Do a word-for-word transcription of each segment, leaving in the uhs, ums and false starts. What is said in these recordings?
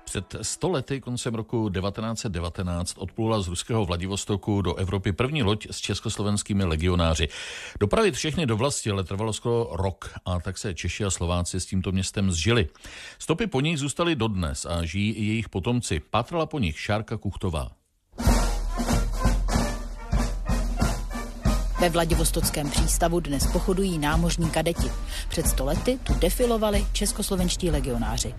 Před sto lety, koncem roku devatenáct set devatenáct, odplula z ruského Vladivostoku do Evropy první loď s československými legionáři. Dopravit všechny do vlasti ale trvalo skoro rok a tak se Češi a Slováci s tímto městem zžili. Stopy po nich zůstaly dodnes a žijí i jejich potomci. Pátrala po nich Šárka Kuchtová. Ve Vladivostockém přístavu dnes pochodují námořní kadeti. Před sto lety tu defilovali českoslovenští legionáři.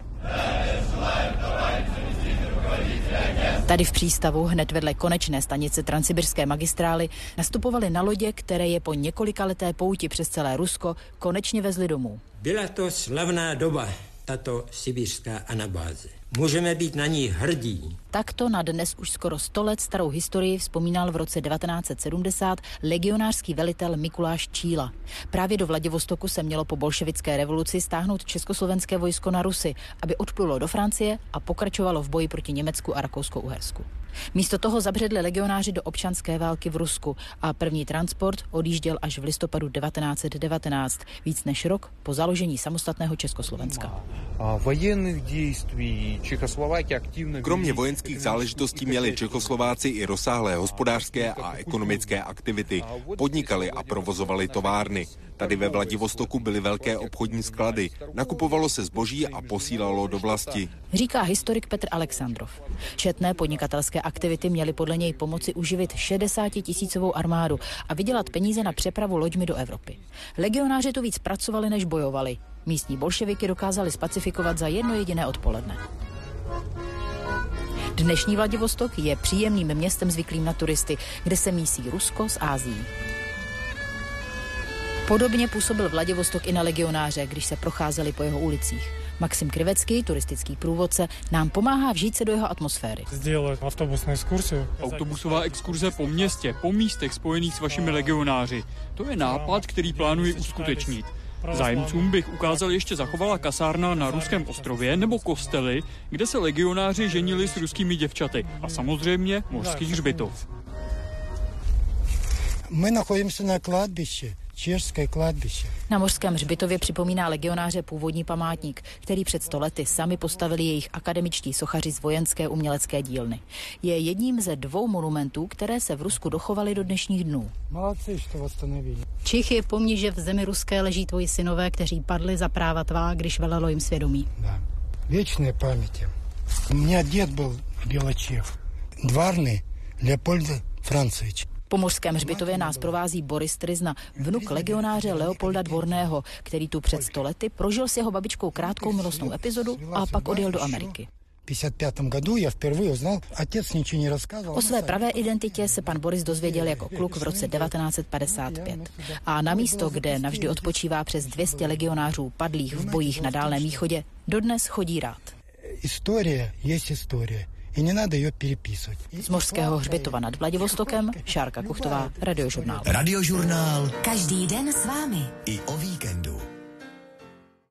Tady v přístavu, hned vedle konečné stanice transsibirské magistrály, nastupovali na lodě, které je po několikaleté pouti přes celé Rusko konečně vezli domů. Byla to slavná doba, tato sibirská anabáze. Můžeme být na ní hrdí. Takto na dnes už skoro sto let starou historii vzpomínal v roce devatenáct set sedmdesát legionářský velitel Mikuláš Číla. Právě do Vladivostoku se mělo po bolševické revoluci stáhnout československé vojsko na Rusy, aby odplulo do Francie a pokračovalo v boji proti Německu a Rakousko-Uhersku. Místo toho zabředli legionáři do občanské války v Rusku a první transport odjížděl až v listopadu devatenáct set devatenáct, víc než rok po založení samostatného Československa. Kromě vojenských záležitostí měli Čechoslováci i rozsáhlé hospodářské a ekonomické aktivity. Podnikali a provozovali továrny. Tady ve Vladivostoku byly velké obchodní sklady. Nakupovalo se zboží a posílalo do vlasti. Říká historik Petr Alexandrov. Četné podnikatelské aktivity měly podle něj pomoci uživit šedesátitisícovou armádu a vydělat peníze na přepravu loďmi do Evropy. Legionáři tu víc pracovali, než bojovali. Místní bolševiky dokázali spacifikovat za jedno jediné odpoledne. Dnešní Vladivostok je příjemným městem zvyklým na turisty, kde se mísí Rusko s Ázií. Podobně působil Vladivostok i na legionáře, když se procházeli po jeho ulicích. Maxim Krivecký, turistický průvodce, nám pomáhá vžít se do jeho atmosféry. Autobusová exkurze po městě, po místech spojených s vašimi legionáři. To je nápad, který plánuji uskutečnit. Zájemcům bych ukázal ještě zachovala kasárna na Ruském ostrově nebo kostely, kde se legionáři ženili s ruskými děvčaty. A samozřejmě mořský hřbitov. My nacházíme se na kladbiště. České kladbiště. Na mořském hřbitově připomíná legionáře původní památník, který před sto lety sami postavili jejich akademičtí sochaři z vojenské umělecké dílny. Je jedním ze dvou monumentů, které se v Rusku dochovaly do dnešních dnů. Čich je pomni, že v zemi ruské leží tvoji synové, kteří padli za práva tvá, když velelo jim svědomí. Da. Věčné paměti. U mě děd byl Běločev, dvárny Leopold Francovič. Po mořském hřbitově nás provází Boris Tryzna, vnuk legionáře Leopolda Dvorného, který tu před sto lety prožil s jeho babičkou krátkou milostnou epizodu a pak odjel do Ameriky. O své pravé identitě se pan Boris dozvěděl jako kluk v roce devatenáct set padesát pět. A na místo, kde navždy odpočívá přes dvě stě legionářů padlých v bojích na Dálném východě, dodnes chodí rád. Historie je historie. I nenadá ji переписывать. Z mořského hřbitova nad Vladivostokem Šárka Kuchtová, Radiožurnál. Radiožurnál. Každý den s vámi. I o víkendu.